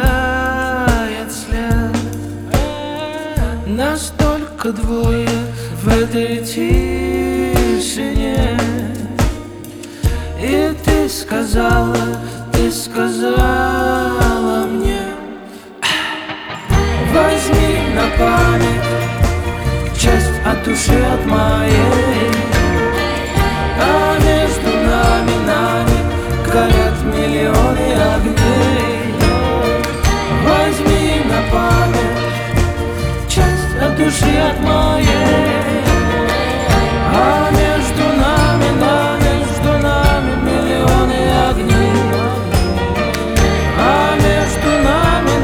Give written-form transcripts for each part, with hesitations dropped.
оставляет след. Нас только двое в этой тишине. И ты сказала мне: возьми на память часть от души, от моей. А между нами горят миллионы огней. Возьми на память часть от души, от моей. А между нами миллионы огней. А между нами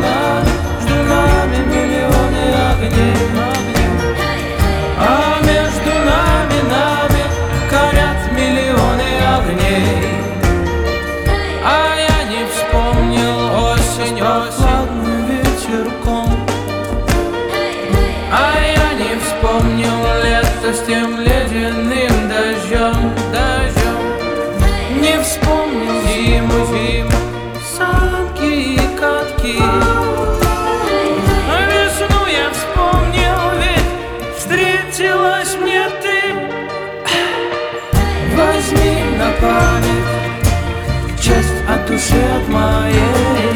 миллионы огней. А между нами горят миллионы огней. А я не вспомнил осень прохладным вечерком. А я не вспомнил лето с тем ледяным дождем. Не вспомнил зиму, санки и катки. А весну я вспомнил, ведь встретилась мне ты. Возьми на память часть от души, от моей.